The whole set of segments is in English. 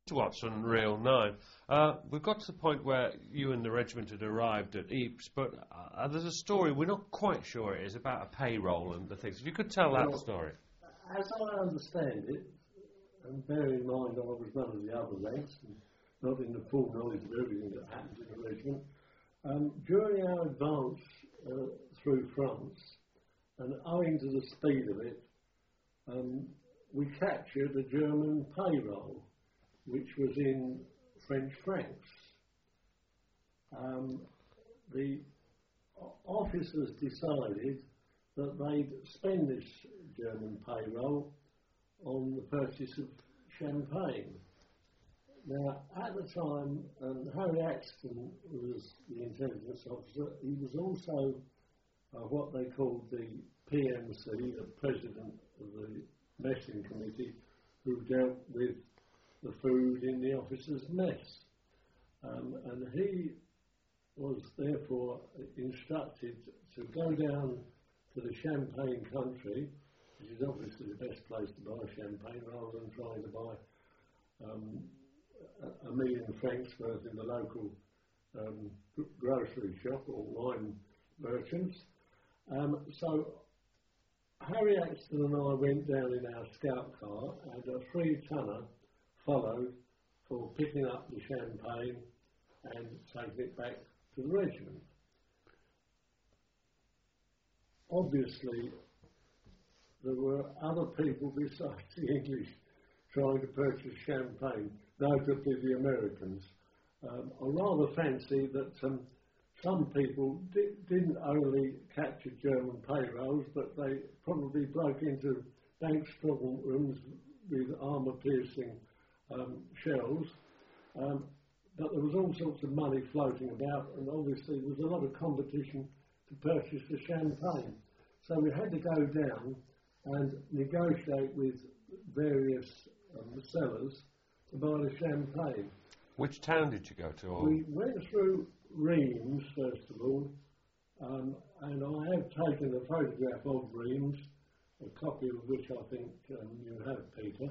Watson, Real 9. We've got to the point where you and the regiment had arrived at Ypres, but there's a story, we're not quite sure it is, about a payroll and the things. If you could tell that story. As I understand it, and bear in mind I was none of the other ranks, and not in the full knowledge of everything that happened in the regiment, during our advance through France, and owing to the speed of it, we captured a German payroll, which was in French francs. The officers decided that they'd spend this German payroll on the purchase of champagne. Now, at the time, Harry Axton was the intelligence officer. He was also what they called the PMC, the President of the Messing Committee, who dealt with the food in the officers' mess. And he was therefore instructed to go down to the Champagne country, which is obviously the best place to buy champagne, rather than trying to buy a million francs worth in the local grocery shop or wine merchants. So Harry Axton and I went down in our scout car, and a 3-tonner followed for picking up the champagne and taking it back to the regiment. Obviously, there were other people besides the English trying to purchase champagne, notably the Americans. I rather fancy that some people didn't only capture German payrolls, but they probably broke into bank struggle rooms with armour-piercing shells. But there was all sorts of money floating about, and obviously there was a lot of competition to purchase the champagne. So we had to go down and negotiate with various sellers to buy the champagne. Which town did you go to? We went through Reims, first of all, and I have taken a photograph of Reims, a copy of which I think you have, Peter,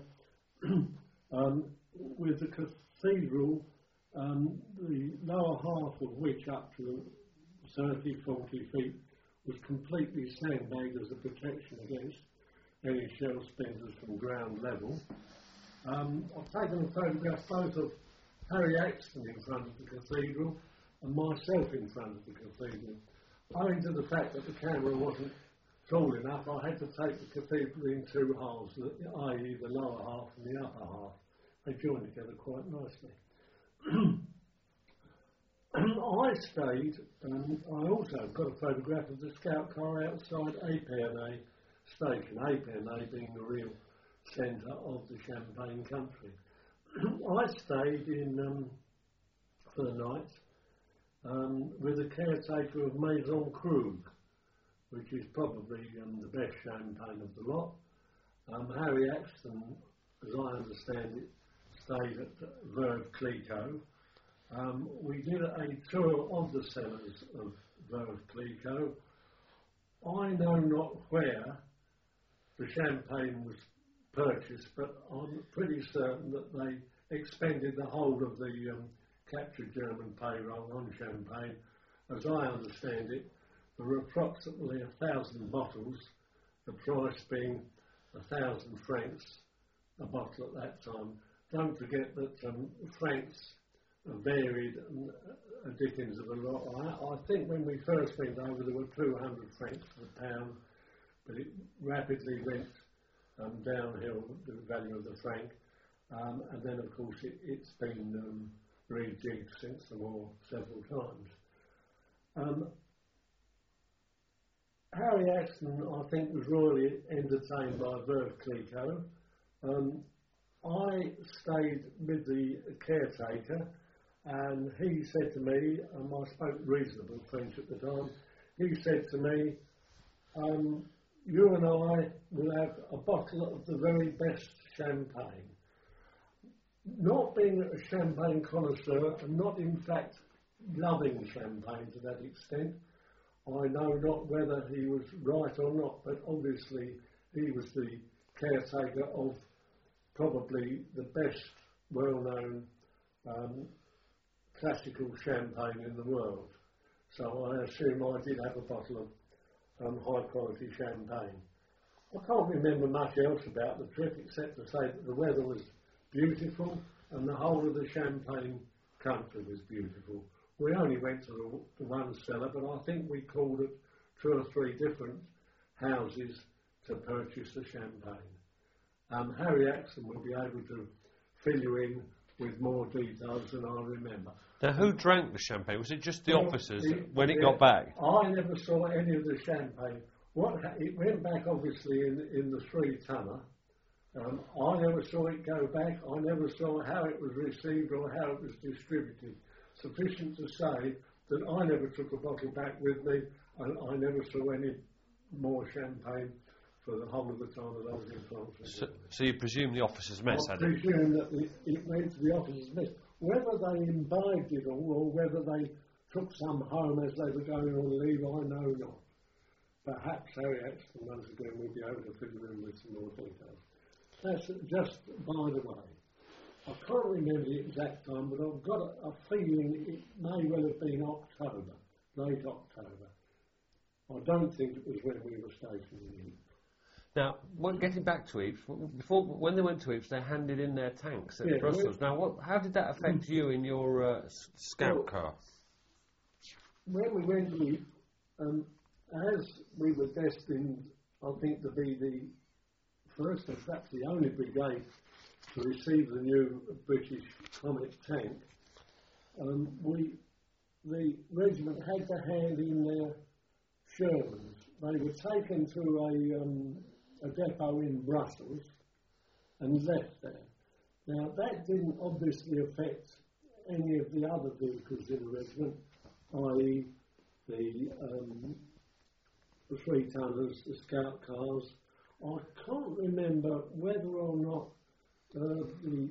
with the cathedral, the lower half of which, up to 30, 40 feet, was completely sandbagged as a protection against any shell splinters from ground level. I've taken a photograph both of Harry Axton in front of the cathedral and myself in front of the cathedral. Owing to the fact that the camera wasn't tall enough, I had to take the cathedral in 2 halves, i.e. the lower half and the upper half. They joined together quite nicely. I stayed, I also got a photograph of the scout car outside Epernay station, Epernay being the real centre of the Champagne country. I stayed in for the night with the caretaker of Maison Krug, which is probably the best champagne of the lot. Harry Axton, as I understand it, stayed at Veuve Clicquot. We did a tour of the cellars of Veuve Clicquot. I know not where the champagne was purchased, but I'm pretty certain that they expended the whole of the captured German payroll on champagne. As I understand it, there were approximately 1,000 bottles, the price being 1,000 francs a bottle at that time. Don't forget that francs varied a dickens of a lot. I think when we first went over there were 200 francs per pound, but it rapidly went downhill, the value of the franc, and then of course it's been rejigged since the war several times. Harry Axton, I think, was royally entertained by Veuve Clicquot. I stayed with the caretaker, and he said to me, I spoke reasonable French at the time, he said to me, you and I will have a bottle of the very best champagne. Not being a champagne connoisseur, and not in fact loving champagne to that extent, I know not whether he was right or not, but obviously he was the caretaker of probably the best well-known classical champagne in the world. So I assume I did have a bottle of high-quality champagne. I can't remember much else about the trip except to say that the weather was beautiful and the whole of the Champagne country was beautiful. We only went to the one cellar, but I think we called at 2 or 3 different houses to purchase the champagne. Harry Axton will be able to fill you in with more details than I remember. Now, who drank the champagne? Was it just the officers when it got back? I never saw any of the champagne. It went back, obviously, in the 3-tonner. I never saw it go back. I never saw how it was received or how it was distributed. Sufficient to say that I never took a bottle back with me, and I never saw any more champagne for the whole of the time that I was in France. So you presume the officers' mess had it? I presume that it went to the officers' mess. Whether they imbibed it all or whether they took some home as they were going on leave, I know not. Perhaps Harry Axton, once again, will be able to fill you in with some more details. That's just by the way. I can't remember the exact time, but I've got a feeling it may well have been October, late October. I don't think it was when we were stationed in Ypres. Now, getting back to Ypres, when they went to Ypres, they handed in their tanks at Brussels. Now, how did that affect you in your scout car? When we went to Ypres, as we were destined, I think, to be the first and perhaps the only brigade to receive the new British Comet tank, the regiment had to hand in their Shermans. They were taken to a depot in Brussels and left there. Now, that didn't obviously affect any of the other vehicles in the regiment, i.e. the 3-tonners, the scout cars. I can't remember whether or not the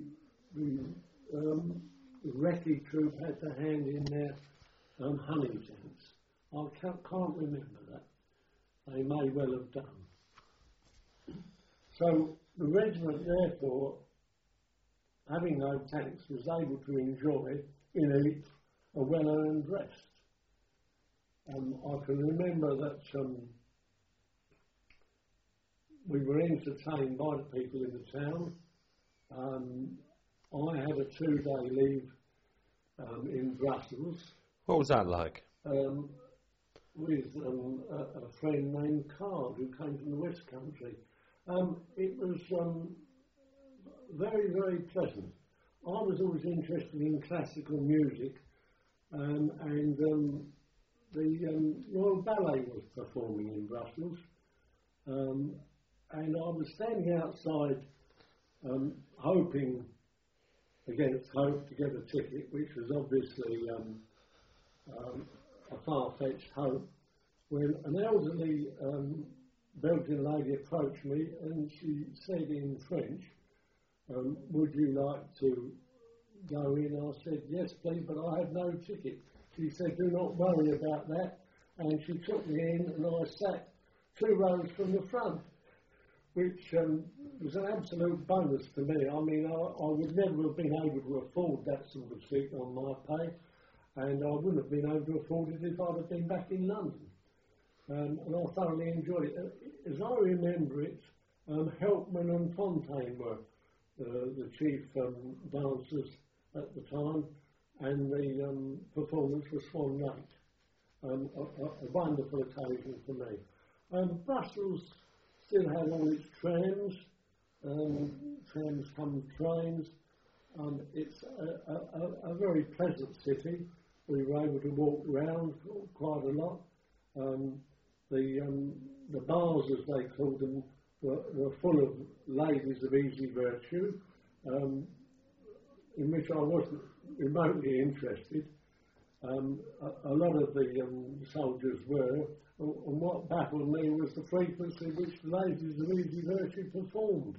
recce troop had to hand in their honey tanks. I can't remember that. They may well have done. So the regiment, therefore, having no tanks, was able to enjoy in Ypres a well-earned rest. I can remember that we were entertained by the people in the town. I had a 2-day leave in Brussels. What was that like? With a friend named Carl, who came from the West Country. It was very, very pleasant. I was always interested in classical music, and the Royal Ballet was performing in Brussels, and I was standing outside hoping against hope to get a ticket, which was obviously a far-fetched hope, when an elderly Belgian lady approached me and she said in French, would you like to go in? I said, yes please, but I have no ticket. She said, do not worry about that, and she took me in and I sat 2 rows from the front, which was an absolute bonus to me. I mean, I would never have been able to afford that sort of seat on my pay, and I wouldn't have been able to afford it if I'd have been back in London. And I thoroughly enjoyed it. As I remember it, Helpman and Fontaine were the chief dancers at the time, and the performance was Swan Lake. A wonderful occasion for me. Brussels still had all its trams. Trams come trains. It's a very pleasant city. We were able to walk round quite a lot. The bars, as they called them, were full of ladies of easy virtue, in which I wasn't remotely interested. A lot of the soldiers were, and what baffled me was the frequency which the ladies of easy virtue performed.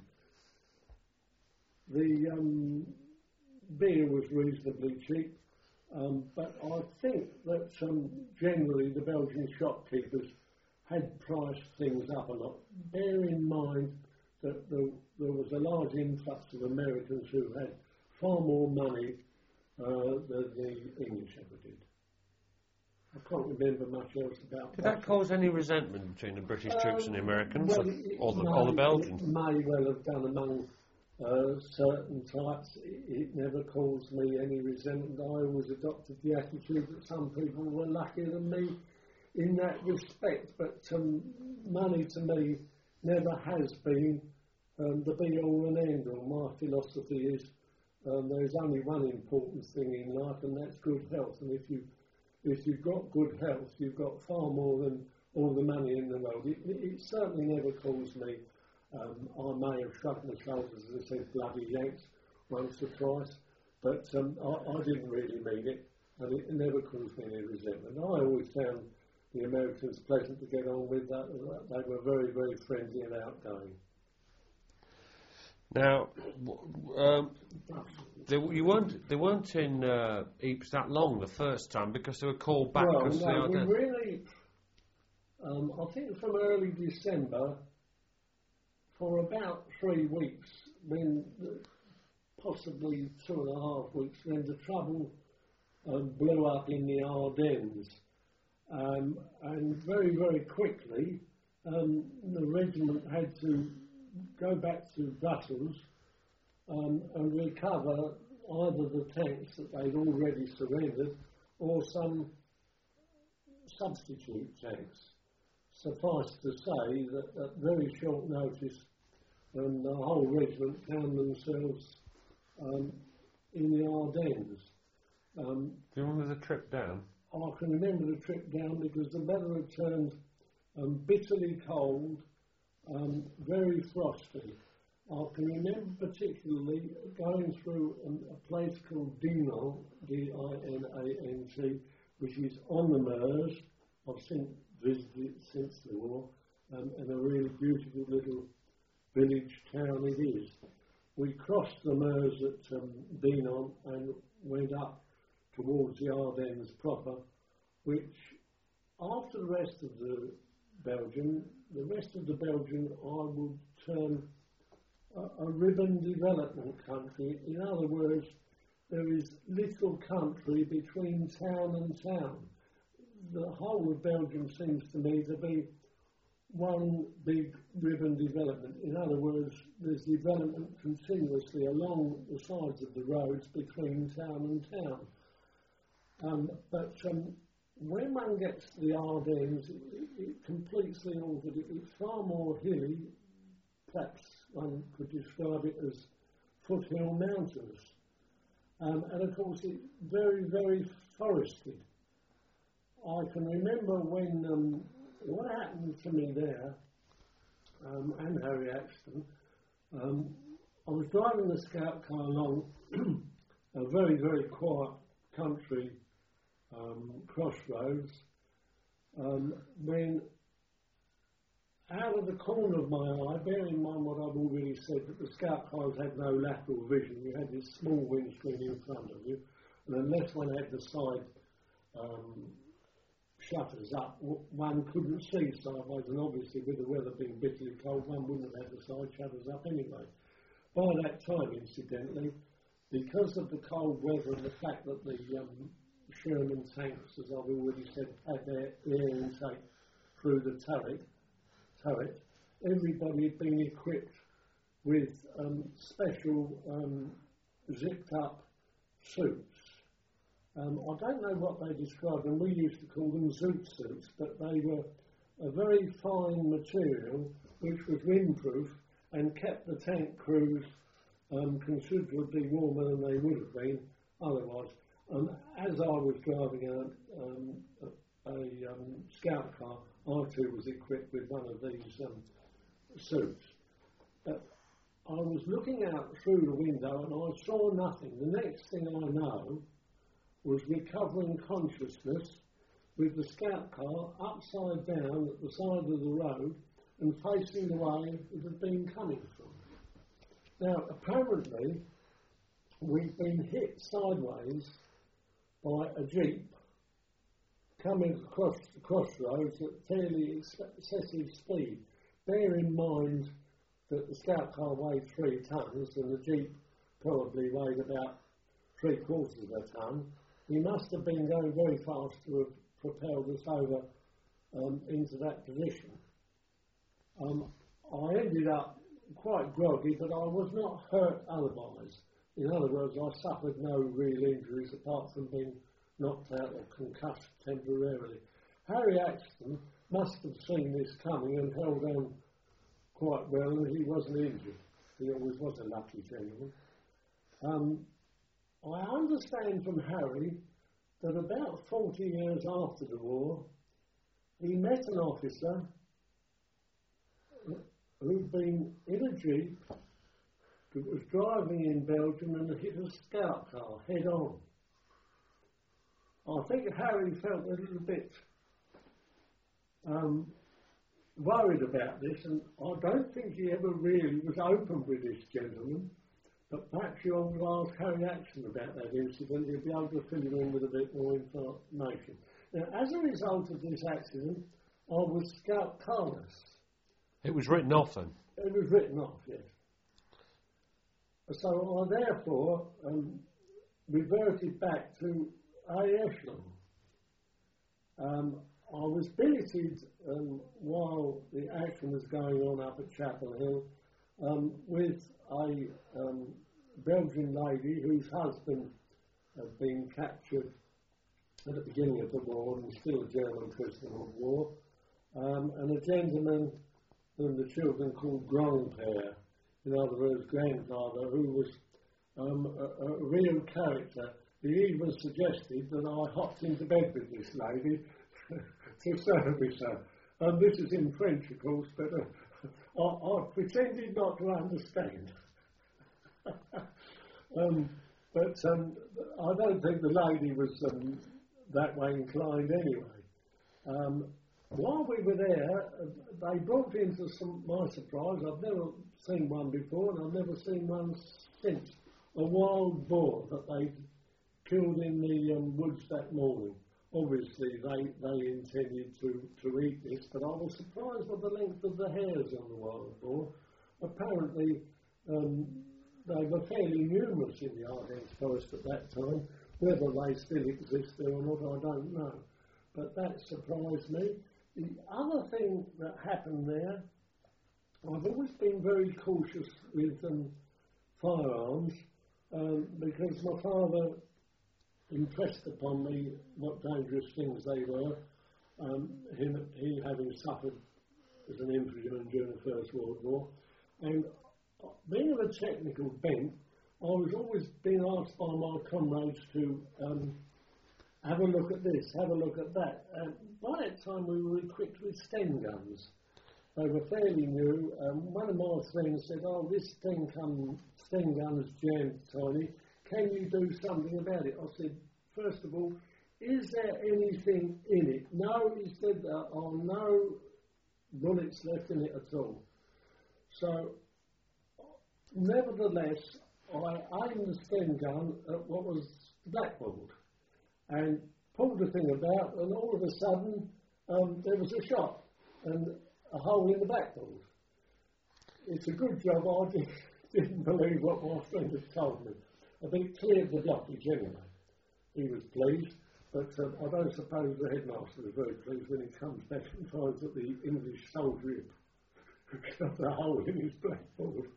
The beer was reasonably cheap, but I think that generally the Belgian shopkeepers had priced things up a lot. Bear in mind that there was a large influx of Americans who had far more money than the English ever did. I can't remember much else about Did that cause any resentment between the British troops and the Americans, well, or the Belgians? It may well have done among certain types. It never caused me any resentment. I always adopted the attitude that some people were luckier than me in that respect, but money to me never has been the be-all and end-all. My philosophy is there's only one important thing in life, and that's good health. And if you've got good health, you've got far more than all the money in the world. It certainly never caused me. I may have shrugged my shoulders, as I said, bloody Yanks once or twice, but I didn't really mean it, and it never caused me any resentment. I always found the Americans pleasant to get on with. They were very, very friendly and outgoing. Now, they weren't in Ypres that long the first time because they were called back. Well, no, we really, I think from early December for about 3 weeks, when possibly 2.5 weeks, when the trouble blew up in the Ardennes, and very, very quickly the regiment had to go back to Brussels and recover either the tanks that they'd already surrendered or some substitute tanks. Suffice to say that at very short notice the whole regiment found themselves in the Ardennes. Do you remember the trip down? I can remember the trip down because the weather had turned bitterly cold, very frosty. I can remember particularly going through a place called Dinant, D-I-N-A-N-T, which is on the Meuse. I've visited it since the war, and a really beautiful little village town it is. We crossed the Meuse at Dinant and went up towards the Ardennes proper, which after the rest of the Belgian I would term a ribbon development country. In other words, there is little country between town and town. The whole of Belgium seems to me to be one big ribbon development. In other words, there's development continuously along the sides of the roads between town and town. But when one gets to the Ardennes, it completely altered. It's far more hilly. Perhaps one could describe it as foothill mountains. And of course it's very, very forested. I can remember when, what happened to me there, and Harry Axton, I was driving the scout car along a very, very quiet country crossroads, when out of the corner of my eye, bearing in mind what I've already said, that the scout cars had no lateral vision, you had this small windscreen in front of you, and unless one had the side shutters up, one couldn't see sideways, and obviously with the weather being bitterly cold, one wouldn't have had the side shutters up anyway. By that time, incidentally, because of the cold weather and the fact that the Sherman tanks, as I've already said, had their air intake through the turret, everybody had been equipped with special zipped up suits. I don't know what they described them. We used to call them zoot suits, but they were a very fine material which was windproof and kept the tank crews considerably warmer than they would have been otherwise. As I was driving a scout car, I too was equipped with one of these suits. But I was looking out through the window and I saw nothing. The next thing I know was recovering consciousness with the scout car upside down at the side of the road and facing the way it had been coming from. Now, apparently, we'd been hit sideways by a jeep coming across the crossroads at fairly excessive speed. Bear in mind that the scout car weighed 3 tons and the jeep probably weighed about 3/4 of a tonne. He must have been going very fast to have propelled us over into that position. I ended up quite groggy, but I was not hurt otherwise. In other words, I suffered no real injuries apart from being knocked out or concussed temporarily. Harry Axton must have seen this coming and held on quite well, and he wasn't injured. He always was a lucky gentleman. I understand from Harry that about 40 years after the war, he met an officer who'd been in a jeep that was driving in Belgium and hit a scout car head on. I think Harry felt a little bit worried about this, and I don't think he ever really was open with this gentleman, but perhaps you ought to ask Harry Axton about that incident. He'll be able to fill you in with a bit more information. Now, as a result of this accident, I was scout carless. It was written off then? It was written off, yes. So I therefore reverted back to A echelon. I was billeted while the action was going on up at Chapel Hill with a Belgian lady whose husband had been captured at the beginning of the war and still a German prisoner of war, and a gentleman whom the children called Grandpère, in other words, grandfather, who was a real character. He even suggested that I hopped into bed with this lady to service her. This is in French, of course, but I pretended not to understand. But I don't think the lady was that way inclined anyway. While we were there, they brought into my surprise, I've never seen one before and I've never seen one since, a wild boar that they killed in the woods that morning. Obviously they intended to eat this, but I was surprised by the length of the hairs on the wild boar. Apparently they were fairly numerous in the Ardennes forest at that time. Whether they still exist there or not, I don't know. But that surprised me. The other thing that happened there, I've always been very cautious with firearms because my father impressed upon me what dangerous things they were, he having suffered as an infantryman during the First World War. And being of a technical bent, I was always being asked by my comrades to have a look at this, have a look at that. By that time we were equipped with Sten guns. They were fairly new. One of my friends said, "Oh, this Sten gun is jammed, Tony. Can you do something about it?" I said, "First of all, is there anything in it?" "No," he said, "there are no bullets left in it at all." So, nevertheless, I aimed the Sten gun at what was the blackboard and pulled the thing about, and all of a sudden there was a shot and a hole in the backboard. It's a good job I didn't believe what my friend had told me. I think it cleared the blockage anyway. He was pleased, but I don't suppose the headmaster was very pleased when he comes back and finds that the English soldier had got a hole in his blackboard.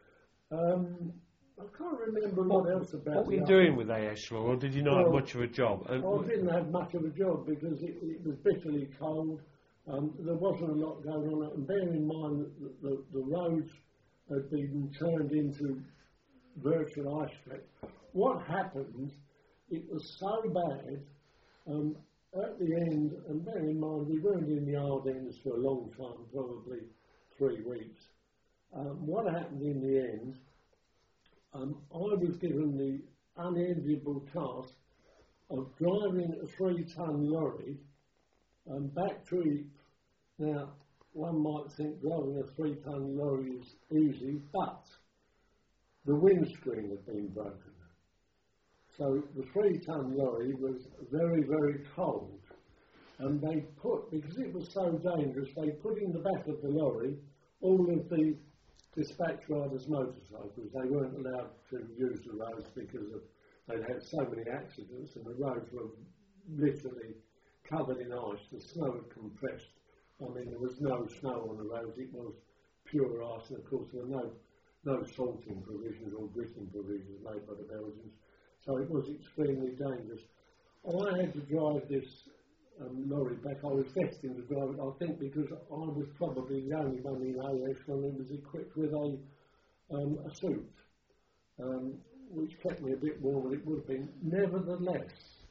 I can't remember what else about it. What were you doing with A echelon, or did you not have much of a job? I didn't have much of a job because it was bitterly cold. There wasn't a lot going on, and bear in mind that the roads had been turned into virtual ice tracks. What happened, it was so bad, at the end, and bear in mind we weren't in the Ardennes for a long time, probably 3 weeks. What happened in the end, I was given the unenviable task of driving a 3-ton lorry back to Ypres. Now, one might think driving a 3-ton lorry is easy, but the windscreen had been broken. So the 3-ton lorry was very, very cold. And they put, because it was so dangerous, they put in the back of the lorry all of the dispatch riders' motorcycles. They weren't allowed to use the roads because they'd had so many accidents, and the roads were literally covered in ice. The snow had compressed. I mean, there was no snow on the roads. It was pure ice, and of course there were no salting provisions or gritting provisions made by the Belgians. So it was extremely dangerous. I had to drive this lorry back. I was destined to drive it, I think, because I was probably the only one in AS one who was equipped with a suit, which kept me a bit warm, and it would have been. Nevertheless,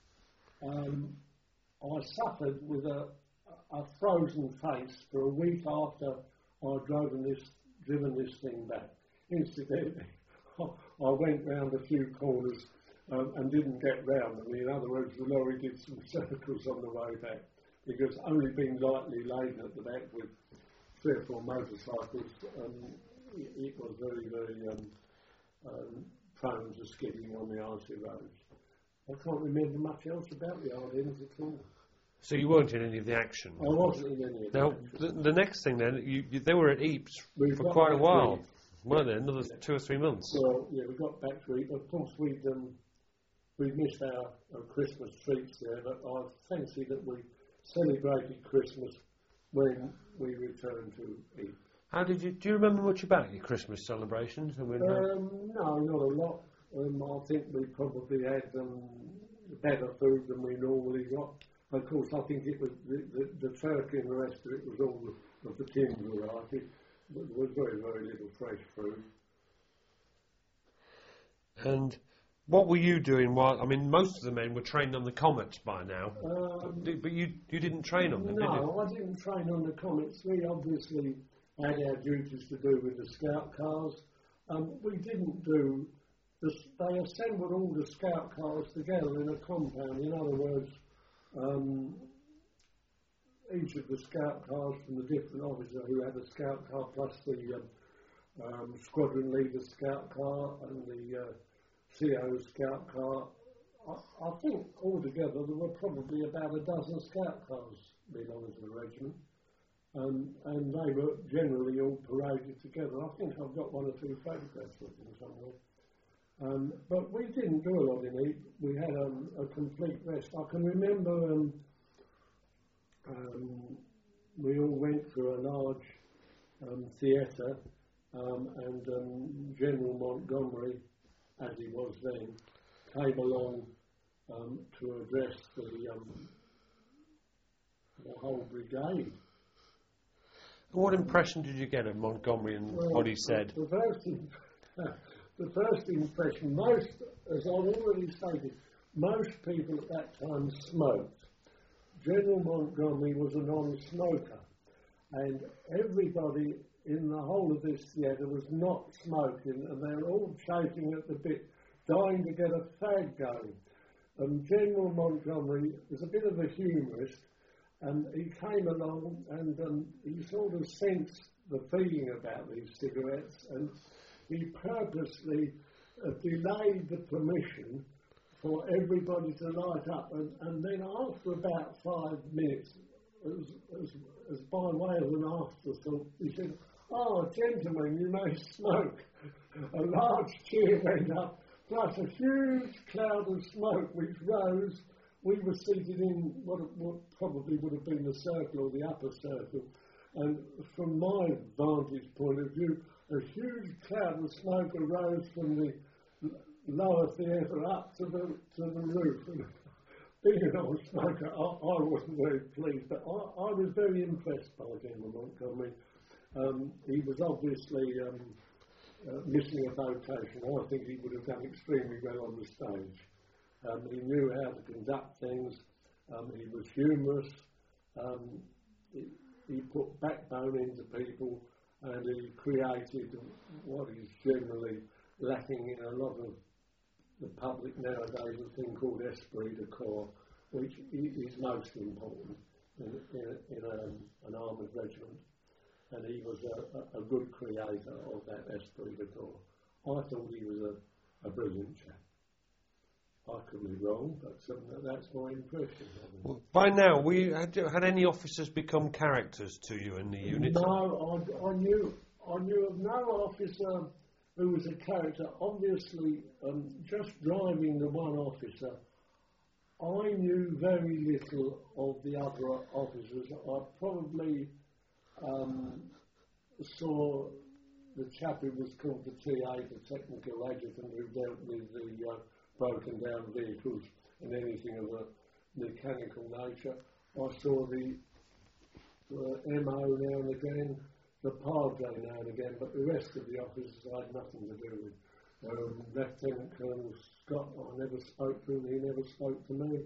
I suffered with a frozen face for a week after I'd driven this thing back. Incidentally, I went round a few corners and didn't get round them. In other words, the lorry did some circles on the way back, because only being lightly laden at the back with 3 or 4 motorcycles, it was very, very prone to skidding on the icy roads. I can't remember much else about the Ardennes at all. So you weren't in any of the action? I wasn't in any of the action. Now, the next thing then, they were at Ypres for quite a while, weren't they? Another 2 or 3 months? Well, yeah, we got back to Ypres. Of course, we'd missed our Christmas treats there, but I fancy that we celebrated Christmas when we returned to Ypres. Do you remember much about your Christmas celebrations? No, not a lot. I think we probably had better food than we normally got. Of course, I think it was the turkey and the rest of it was all of the tin variety. There was very, very little fresh food. And what were you doing while... I mean, most of the men were trained on the Comets by now. But you didn't train on them, did you? No, I didn't train on the Comets. We obviously had our duties to do with the scout cars. We didn't do... They assembled all the scout cars together in a compound. In other words, each of the scout cars from the different officer who had a scout car, plus the squadron leader scout car and the CO scout car. I think altogether there were probably about a dozen scout cars belonging to the regiment, and they were generally all paraded together. I think I've got 1 or 2 photographs of them somewhere. But we didn't do a lot in Ypres. We had a complete rest. I can remember we all went to a large theatre, and General Montgomery, as he was then, came along to address the whole brigade. What impression did you get of Montgomery and what he said? The first impression, as I've already stated, most people at that time smoked. General Montgomery was a non-smoker, and everybody in the whole of this theatre was not smoking, and they were all chafing at the bit, dying to get a fag going. And General Montgomery was a bit of a humorist, and he came along and he sort of sensed the feeling about these cigarettes, and he purposely delayed the permission for everybody to light up, and then after about 5 minutes, as by way of an afterthought, he said, "Oh, gentlemen, you may smoke." A large cheer went up, plus a huge cloud of smoke which rose. We were seated in what probably would have been the circle or the upper circle, and from my vantage point of view, a huge cloud of smoke arose from the lower theatre up to the roof. And being an old smoker, I wasn't very pleased, but I was very impressed by General Montgomery. He was obviously missing a vocation. I think he would have done extremely well on the stage. He knew how to conduct things. He was humorous. He put backbone into people, and he created what is generally lacking in a lot of the public nowadays, a thing called esprit de corps, which is most important in an armoured regiment. And he was a good creator of that esprit de corps. I thought he was a brilliant chap. I could be wrong, but that's my impression of him. Well, by now, had any officers become characters to you in the unit? No, I knew I knew of no officer who was a character. Obviously, just driving the one officer, I knew very little of the other officers. I probably saw the chap who was called the TA, the technical adjutant, who dealt with the broken down vehicles and anything of a mechanical nature. I saw the MO now and again, the Padre now and again, but the rest of the officers I had nothing to do with. Lieutenant Colonel Scott, I never spoke to him, he never spoke to me.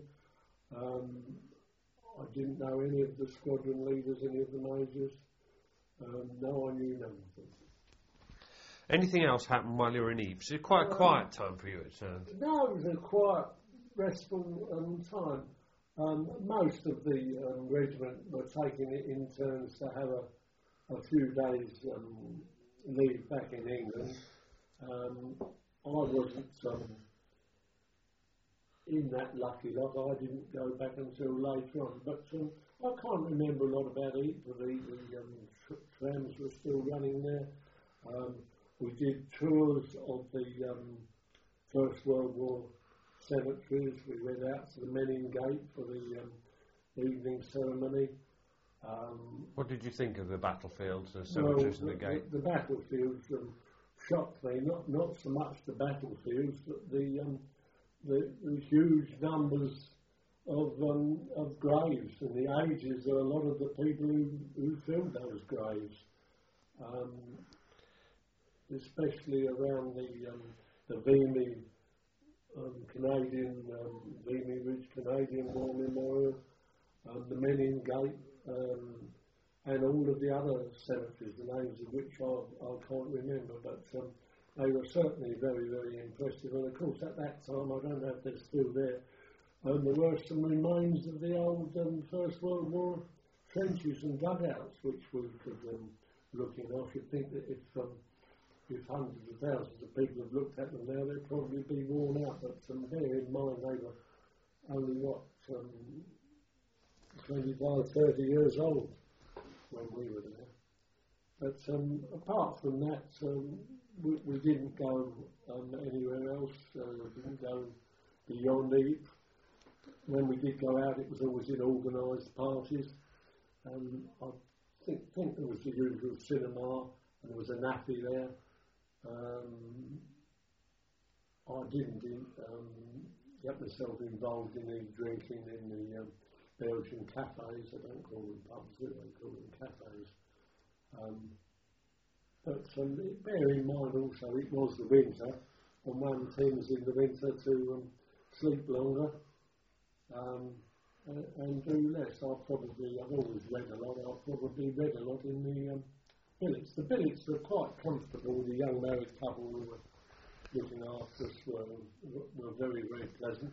I didn't know any of the squadron leaders, any of the majors. No, I knew none of them. Anything else happened while you were in Ypres? It was quite a quiet time for you, it sounds. No, it was a quiet, restful time. Most of the regiment were taking it in turns to have a few days leave back in England. I wasn't in that lucky lot. I didn't go back until later on. But I can't remember a lot about Ypres. The trams were still running there. We did tours of the First World War cemeteries. We went out to the Menin Gate for the evening ceremony. What did you think of the battlefields, the cemeteries and the gate? The battlefields shocked me. Not so much the battlefields, but the huge numbers of graves and the ages of a lot of the people who filled those graves. Especially around the Vimy Canadian, Vimy Ridge Canadian War Memorial, the Menin Gate, and all of the other cemeteries, the names of which I can't remember, but they were certainly very, very impressive. And of course, at that time, I don't know if they're still there, there were some remains of the old First World War trenches and dugouts, which we could look in. I should think that if hundreds of thousands of people have looked at them now, they'd probably be worn out. But bear in mind, they were only, 25, 30 years old when we were there. But apart from that, we didn't go anywhere else. We didn't go beyond Ypres. When we did go out, it was always in organised parties. I think there was the usual cinema, and there was a naffy there. I didn't get myself involved in any drinking in the Belgian cafes. I don't call them pubs, do they? Call them cafes. But bear in mind also it was the winter, and one tends in the winter to sleep longer and do less. I've always read a lot. I've probably read a lot in the billets. The billets were quite comfortable. The young married couple who were looking after us were very, very pleasant.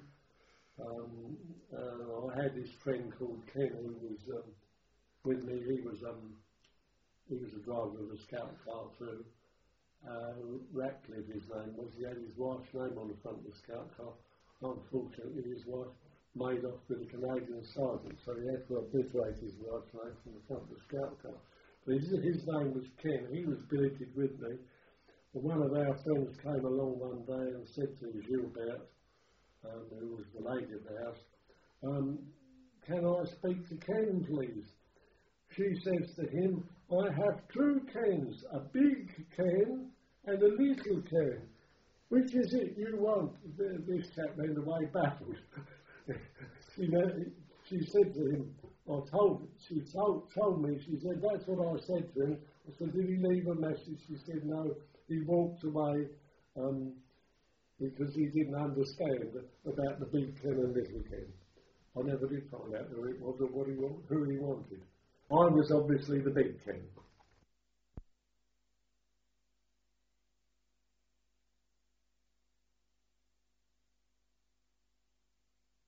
I had this friend called Ken who was with me. He was a driver of a scout car too. Ratcliffe, his name was. He had his wife's name on the front of the scout car. Unfortunately, his wife made off with a Canadian sergeant, so he had to obliterate his wife's name from the front of the scout car. But his name was Ken. He was billeted with me. And one of our friends came along one day and said to Gilbert, who was the lady of the house, can I speak to Ken, please? She says to him, I have two Kens, a big Ken and a little Ken. Which is it you want? This chap then the way baffled. She said to him, she told me, she said, that's what I said to him. I said, did he leave a message? She said, no, he walked away because he didn't understand about the big Ken and little Ken. I never did find out who it was or who he wanted. I was obviously the big Ken.